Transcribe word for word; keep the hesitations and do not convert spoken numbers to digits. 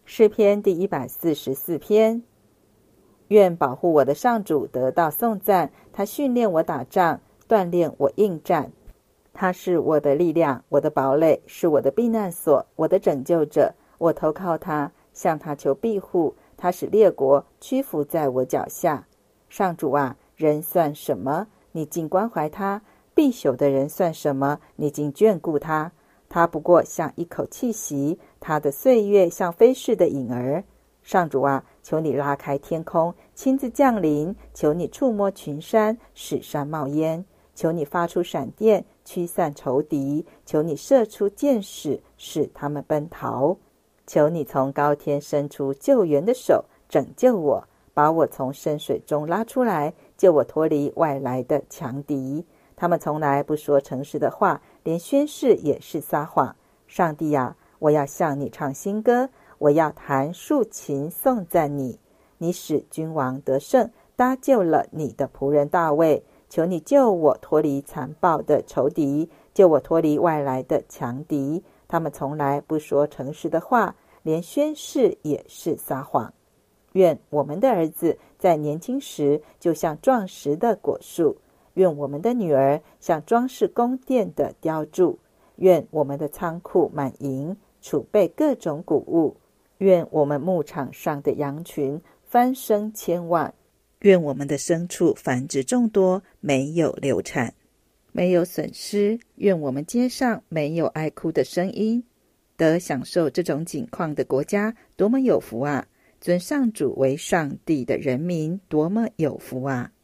诗篇第一百四十四篇。愿保护我的上主得到颂赞，他训练我打仗，锻炼我应战。他是我的力量，我的堡垒，是我的避难所，我的拯救者。我投靠他，向他求庇护，他使列国屈服在我脚下。上主啊，人算什么？你竟关怀他；必朽的人算什么？你竟眷顾他。他不过像一口气息，他的岁月像飞逝的影儿。上主啊，求你拉开天空，亲自降临；求你触摸群山，使山冒烟；求你发出闪电，驱散仇敌；求你射出箭矢，使他们奔逃；求你从高天伸出救援的手，拯救我，把我从深水中拉出来，救我脱离外来的强敌。他们从来不说诚实的话，连宣誓也是撒谎。上帝啊，我要向你唱新歌，我要弹竖琴颂赞你。你使君王得胜，搭救了你的仆人大卫。求你救我脱离残暴的仇敌，救我脱离外来的强敌。他们从来不说诚实的话，连宣誓也是撒谎。愿我们的儿子在年轻时就像壮实的果树，愿我们的女儿像装饰宫殿的雕柱，愿我们的仓库满盈，储备各种谷物，愿我们牧场上的羊群翻生千万，愿我们的牲畜繁殖众多，没有流产，没有损失，愿我们街上没有哀哭的声音。得享受这种景况的国家多么有福啊！尊上主为上帝的人民多么有福啊！